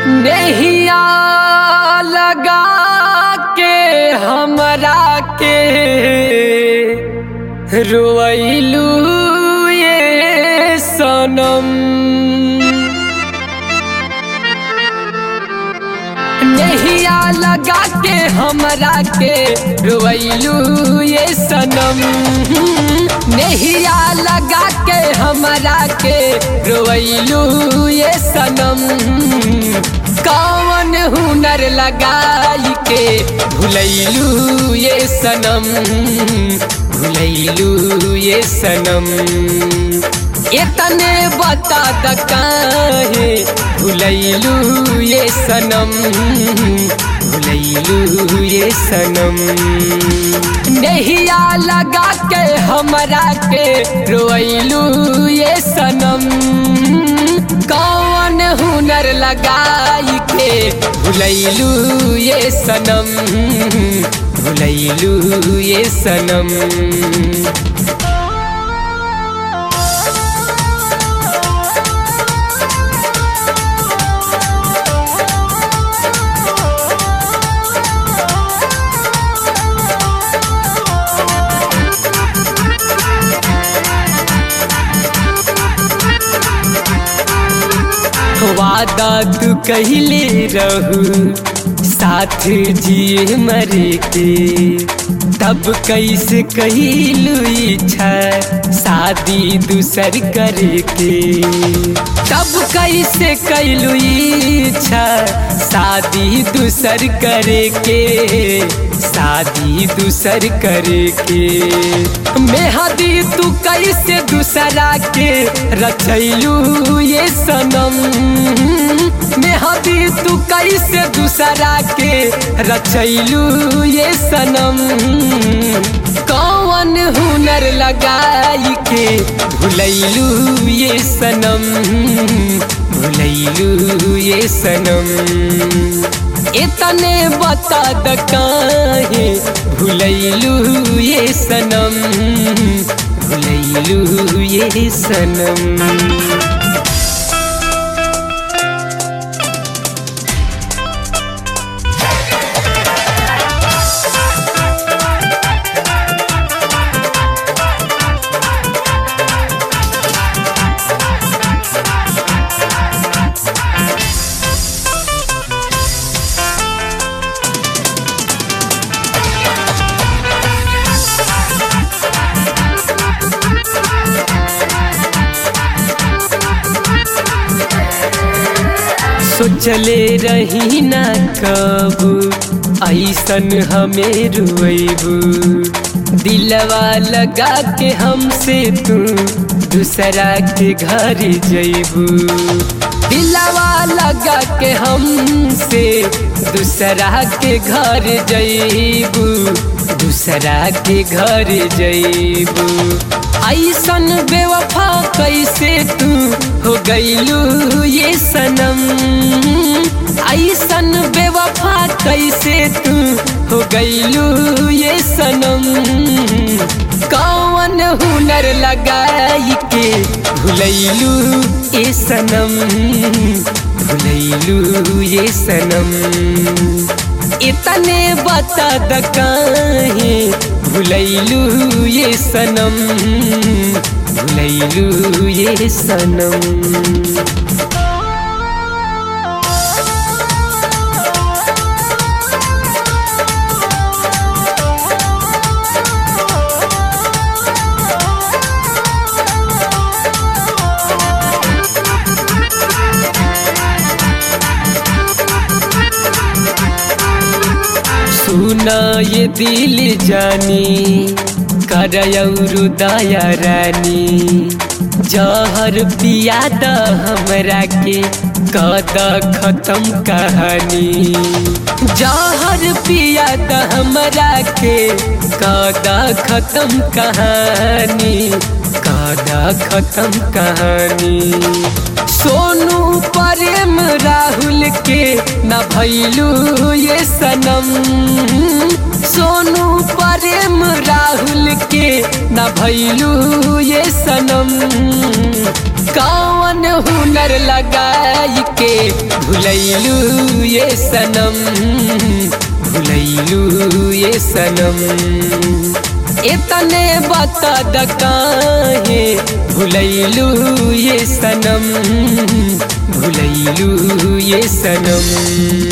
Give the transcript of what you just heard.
नैया लगा के हमरा के रोइलू ये सनम। नैया लगा के हमरा के रोइलू ये सनम। नैया लगा के हमरा के रोइलू ये सनम। कौन हुनर लगाई के भुलैलू ये सनम। भुलैलू ये सनम। इतने बता द काहे भुलैलू ये सनम। भुलैलू ये सनम। नैया लगा के हमरा के रोइलू ये सनम। कौन हुनर लगाई के भुलैलू ये सनम। भुलैलू ये सनम। वादा तू कहले रहू साथ जिए मरे के। तब कैसे कहलू इच्छा शादी दूसर करे के। तब कैसे कहलू इच्छा शादी दूसर करे के। शादी दूसर करे के। मेहदी तू कैसे दूसरा के रचैलू ये सनम। मेहदी तू कैसे दूसरा के रचैलू ये सनम। कौन हुनर लगाई के भुलैलू ये सनम। भुलैलू ये सनम। इतने बता द काहे भुलैलू ये सनम। भुलैलू ये सनम। सोचले रही ना कब ऐसन हमें रुइबू। दिलवा लगा के हमसे तू दूसरा के घर जइबू। दिलवा लगा के हमसे दूसरा के घर जइबू। दूसरा के घर जइबू। ऐसन बेवफा कैसे तू हो गइलू ये सनम। ऐसन बेवफा कैसे तू हो गइलू ये सनम। कौन हुनर लगाई के भुलैलू ये सनम। भुलैलू ये सनम। इतने बता द काहे भुलैलू ये सनम। भुलैलू ये सनम। सुना ये दिल जानी करयौरु दया रानी। जहर पिया द हमरा के कद खत्म कहानी। जहर पिया द हमरा के कद खत्म कहानी। कद खत्म कहानी। सोनू प्रेम राहुल के न भैलू ये सनम। सोनू प्रेम राहुल के न भैलू ये सनम। कौन हुनर सिंगर लगाई के भुलैलू ये सनम, भुलैलू ये सनम। इतने बता द काहे भुलैलू ये सनम, भुलैलू ये सनम।